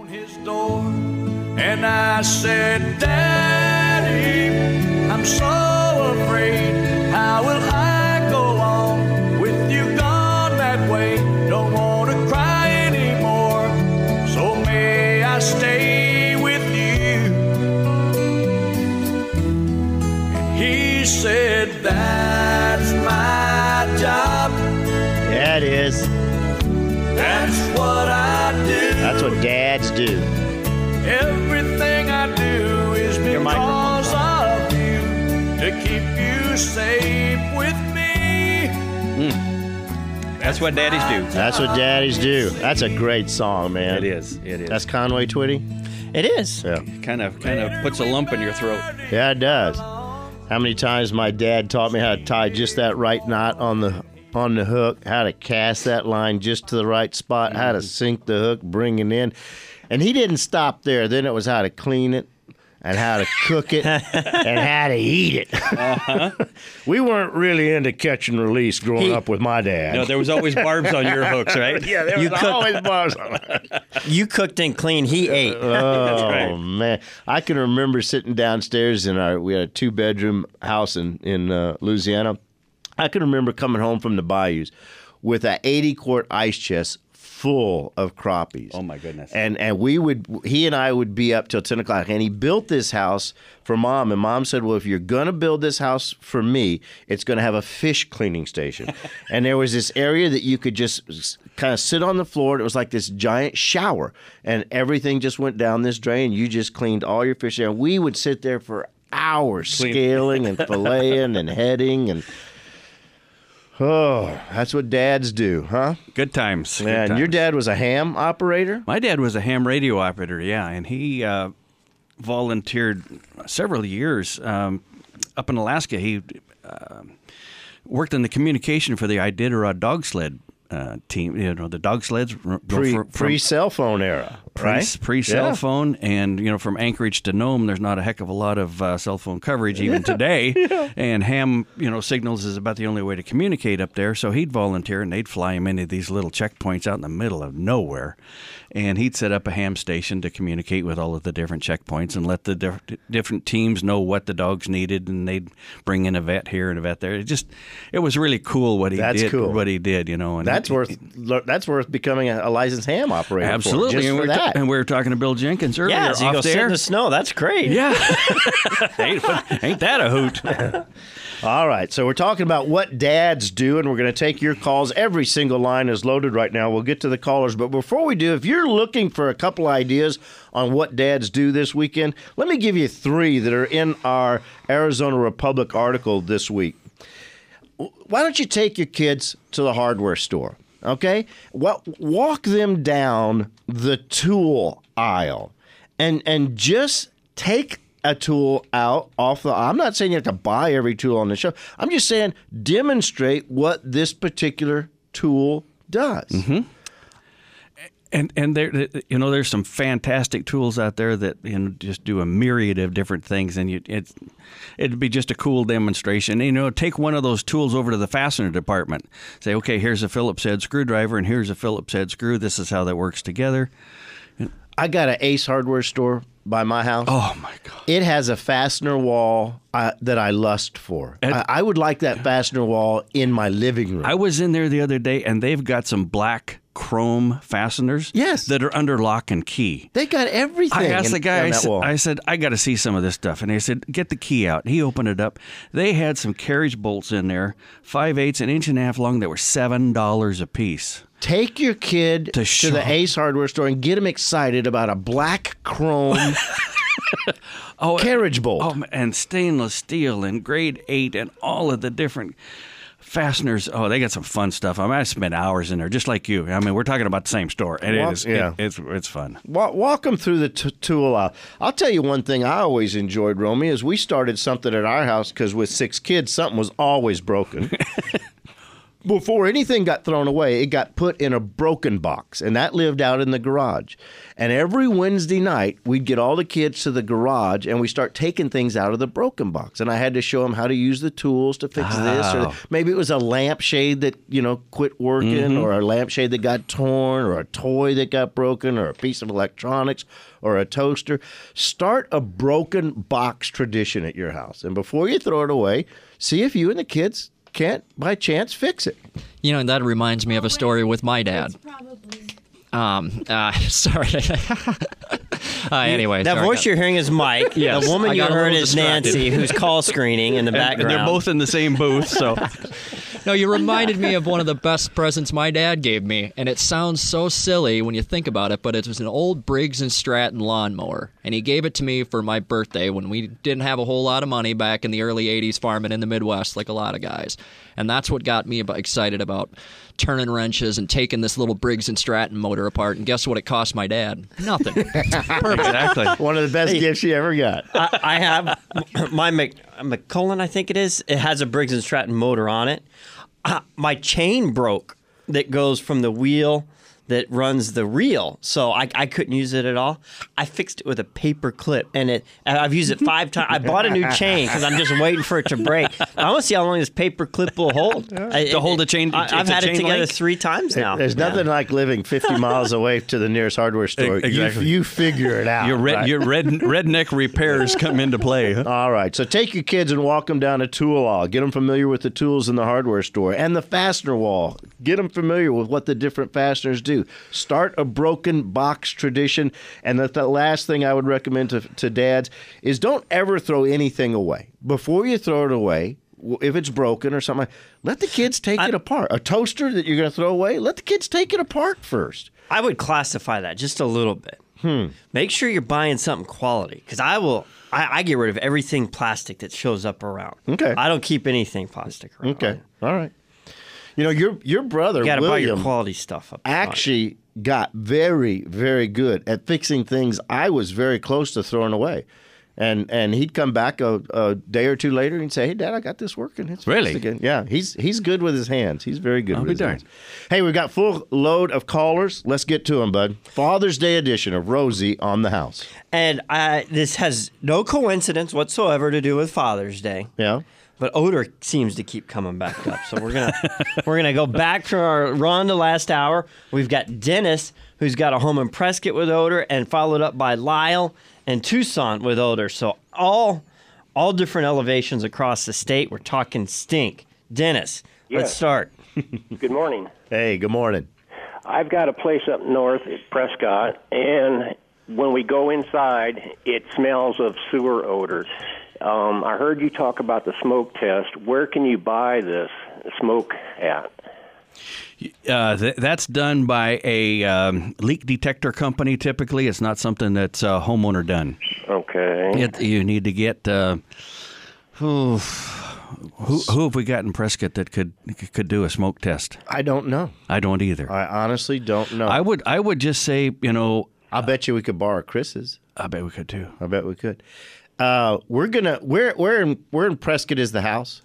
his door, and I said, Daddy, I'm so afraid. How will I go on with you gone that way? Don't want to cry anymore, so may I stay with you? And he said, that's my job. Yeah, it is. That's what I do. That's what dads do. Everything I do is because of you, to keep you safe with me. That's what daddies do. That's what daddies do. That's a great song, man. It is. It is. That's Conway Twitty? It is. Yeah. Kind of puts a lump in your throat. Yeah, it does. How many times my dad taught me how to tie just that right knot on the hook, how to cast that line just to the right spot, how to sink the hook, bring it in. And he didn't stop there. Then it was how to clean it and how to cook it and how to eat it. We weren't really into catch and release growing up with my dad. No, there was always barbs on your hooks, right? Yeah, there was always barbs on it. You cooked and cleaned. He ate. Oh, right. man. I can remember sitting downstairs we had a 2-bedroom house in Louisiana. I can remember coming home from the bayous with a 80-quart ice chest full of crappies. Oh, my goodness. And he and I would be up till 10 o'clock. And he built this house for Mom. And Mom said, well, if you're going to build this house for me, it's going to have a fish cleaning station. And there was this area that you could just kind of sit on the floor. And it was like this giant shower. And everything just went down this drain. You just cleaned all your fish there. And we would sit there for hours scaling and filleting and heading and... Oh, that's what dads do, huh? Good times. Good And times. your dad was a ham operator? My dad was a ham radio operator, yeah, and he volunteered several years up in Alaska. He worked in the communication for the Iditarod dog sled team. You know, the dog sleds Pre-cell phone era, right? Pre-cell phone, and from Anchorage to Nome, there's not a heck of a lot of cell phone coverage even today. And ham, signals is about the only way to communicate up there. So he'd volunteer, and they'd fly him into these little checkpoints out in the middle of nowhere, and he'd set up a ham station to communicate with all of the different checkpoints and let the different teams know what the dogs needed, and they'd bring in a vet here and a vet there. It was really cool what he did. That's cool. What he did, and that's worth becoming a licensed ham operator. Absolutely. Just for that. And we were talking to Bill Jenkins earlier. Yeah, so you off go sit there. in the snow. That's great. Yeah. ain't that a hoot? All right, so we're talking about what dads do, and we're going to take your calls. Every single line is loaded right now. We'll get to the callers, but before we do, if you're looking for a couple ideas on what dads do this weekend, let me give you 3 that are in our Arizona Republic article this week. Why don't you take your kids to the hardware store, okay? Well, walk them down the tool aisle and just take a tool out off the... I'm not saying you have to buy every tool on the shelf. I'm just saying demonstrate what this particular tool does. Mm-hmm. And there, there's some fantastic tools out there that just do a myriad of different things, and it'd be just a cool demonstration. Take one of those tools over to the fastener department. Say, okay, here's a Phillips head screwdriver, and here's a Phillips head screw. This is how that works together. I got an Ace hardware store by my house. Oh, my God. It has a fastener wall that I lust for. I would like that fastener wall in my living room. I was in there the other day, and they've got some black chrome fasteners that are under lock and key. They got everything. I asked the guy, I said, I got to see some of this stuff. And he said, get the key out. And he opened it up. They had some carriage bolts in there, 5/8, an inch and a half long, that were $7 a piece. Take your kid to the Ace hardware store and get him excited about a black chrome carriage bolt. Oh, and stainless steel and grade 8 and all of the different fasteners. Oh, they got some fun stuff. I spent hours in there, just like you. We're talking about the same store, and it's fun. Walk them through the tool aisle. I'll tell you one thing I always enjoyed, Romy, is we started something at our house because with 6 kids, something was always broken. before anything got thrown away, it got put in a broken box, and that lived out in the garage. And every Wednesday night, we'd get all the kids to the garage, and we start taking things out of the broken box. And I had to show them how to use the tools to fix this, or maybe it was a lampshade that quit working, or a lampshade that got torn, or a toy that got broken, or a piece of electronics, or a toaster. Start a broken box tradition at your house, and before you throw it away, see if you and the kids can't, by chance, fix it. That reminds me of a story with my dad. Sorry. Anyway, that voice you're hearing is Mike. Yes, the woman I you got a heard little is distracted. Nancy, who's call screening in the background. And they're both in the same booth, so. No, you reminded me of one of the best presents my dad gave me, and it sounds so silly when you think about it, but it was an old Briggs & Stratton lawnmower, and he gave it to me for my birthday when we didn't have a whole lot of money back in the early 80s farming in the Midwest like a lot of guys. And that's what got me excited about turning wrenches and taking this little Briggs & Stratton motor apart, and guess what it cost my dad? Nothing. Exactly. One of the best gifts you ever got. I have my McCullen, I think it is. It has a Briggs & Stratton motor on it. My chain broke that goes from the wheel that runs the reel, so I couldn't use it at all. I fixed it with a paper clip, and I've used it 5 times. I bought a new chain because I'm just waiting for it to break. I want to see how long this paper clip will hold. To hold a chain, I've had it together 3 times now. There's nothing like living 50 miles away to the nearest hardware store. Exactly. You figure it out. Your redneck repairs come into play. Huh? All right, so take your kids and walk them down a tool aisle. Get them familiar with the tools in the hardware store and the fastener wall. Get them familiar with what the different fasteners do. Start a broken box tradition. And the last thing I would recommend to dads is don't ever throw anything away. Before you throw it away, if it's broken or something, let the kids take it apart. A toaster that you're going to throw away, let the kids take it apart first. I would classify that just a little bit. Make sure you're buying something quality, because I get rid of everything plastic that shows up around. Okay. I don't keep anything plastic around. Okay, all right. Your brother, You got to buy your William, quality stuff up front. actually got very, very good at fixing things I was very close to throwing away. And he'd come back a day or two later and say, "Hey, Dad, I got this working." It's Really? fixed again. Yeah, he's good with his hands. He's very good with his darned. hands. Hey, we've got full load of callers. Let's get to them, bud. Father's Day edition of Rosie on the House. And this has no coincidence whatsoever to do with Father's Day. Yeah. But odor seems to keep coming back up. So we're gonna go back to our run to last hour. We've got Dennis, who's got a home in Prescott with odor, and followed up by Lyle and Tucson with odor. So all different elevations across the state. We're talking stink. Dennis, let's start. Good morning. Hey, good morning. I've got a place up north at Prescott, and when we go inside, it smells of sewer odor. I heard you talk about the smoke test. Where can you buy this smoke at? That's done by a leak detector company. Typically, it's not something that's homeowner done. Okay. You need to get who have we got in Prescott that could do a smoke test? I don't know. I don't either. I honestly don't know. I would just say, I bet you we could borrow Chris's. I bet we could too. I bet we could. Where in Prescott is the house?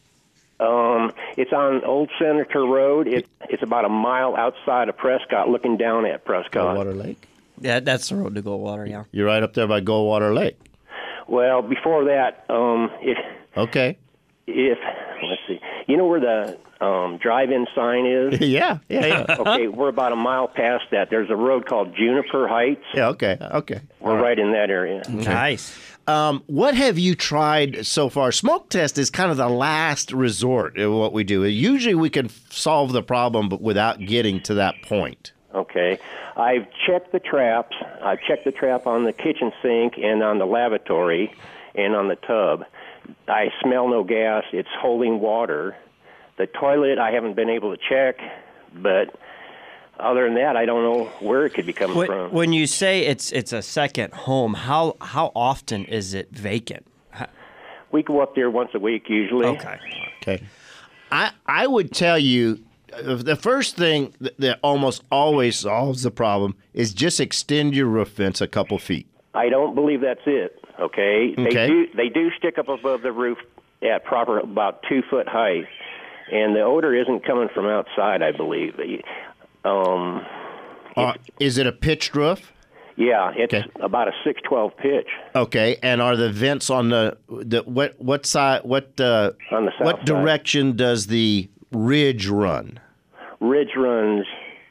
It's on Old Senator Road. It's about a mile outside of Prescott, looking down at Prescott. Goldwater Lake. Yeah, that's the road to Goldwater, yeah. You're right up there by Goldwater Lake. Well, before that, Okay. if let's see, you know where the drive-in sign is? Yeah. Okay, we're about a mile past that. There's a road called Juniper Heights. Yeah. Okay. We're right in that area. Nice. What have you tried so far? Smoke test is kind of the last resort of what we do. Usually we can solve the problem, but without getting to that point. Okay. I've checked the traps. I've checked the trap on the kitchen sink and on the lavatory and on the tub. I smell no gas. It's holding water. The toilet I haven't been able to check, but other than that, I don't know where it could be coming from. When you say it's a second home, how often is it vacant? We go up there once a week usually. Okay. I would tell you the first thing that almost always solves the problem is just extend your roof vents a couple feet. I don't believe that's it. Okay. Okay. They do stick up above the roof at proper about 2 foot height. and the odor isn't coming from outside, I believe. Is it a pitched roof? Yeah, it's Okay. about a 612 pitch. Okay, and are the vents on the what side? What On the south what side. direction does the ridge run? Ridge runs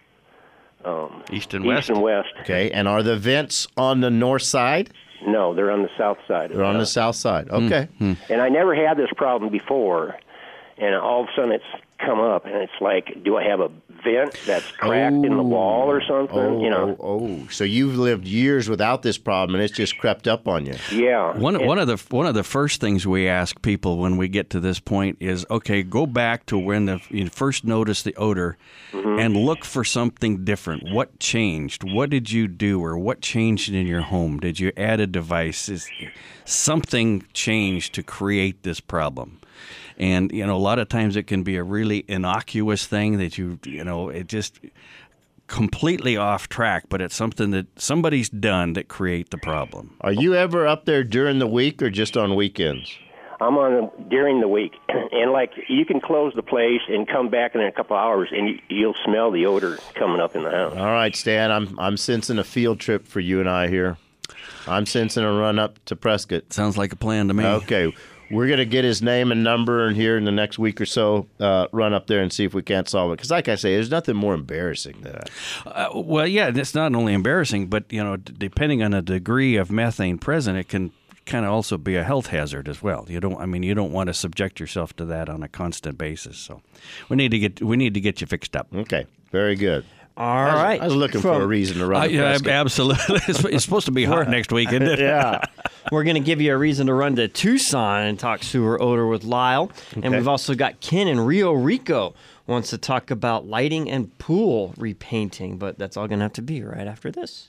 East and east west. and west. Okay, and are the vents on the north side? No, they're on the south side. They're on the south side. Okay. And I never had this problem before, and all of a sudden it's come up, and it's like, do I have a vent that's cracked in the wall or something? So you've lived years without this problem, and it's just crept up on you. Yeah. One of the first things we ask people when we get to this point is, okay, go back to when you first noticed the odor, and look for something different. What changed? What did you do, or what changed in your home? Did you add a device? Something changed to create this problem? And, a lot of times it can be a really innocuous thing that it just completely off track, but it's something that somebody's done that create the problem. Are you ever up there during the week or just on weekends? I'm on during the week, and like you can close the place and come back in a couple hours, and you'll smell the odor coming up in the house. All right, Stan, I'm sensing a field trip for you and I here. I'm sensing a run up to Prescott. Sounds like a plan to me. Okay. We're going to get his name and number, and here in the next week or so, run up there and see if we can't solve it. Because like I say, there's nothing more embarrassing than that. Well, yeah, it's not only embarrassing, but, depending on the degree of methane present, it can kind of also be a health hazard as well. You don't want to subject yourself to that on a constant basis. So we need to get you fixed up. Okay. Very good. All right. I was looking for a reason to run to Yeah, Prescott. absolutely. It's supposed to be hot next week, isn't it? Yeah. We're going to give you a reason to run to Tucson and talk sewer odor with Lyle. And we've also got Ken in Rio Rico wants to talk about lighting and pool repainting. But that's all going to have to be right after this.